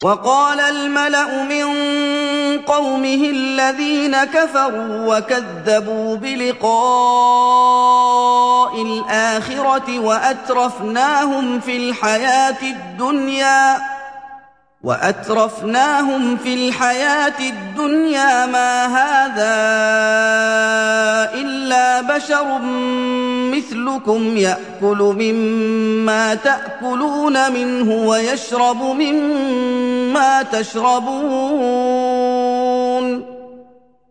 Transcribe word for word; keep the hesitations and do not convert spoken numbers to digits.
وقال الملأ من قومه الذين كفروا وكذبوا بلقاء الآخرة وأترفناهم في الحياة الدنيا وأترفناهم في الحياة الدنيا ما هذا إلا بشر مثلكم يأكل مما تأكلون منه ويشرب مما تشربون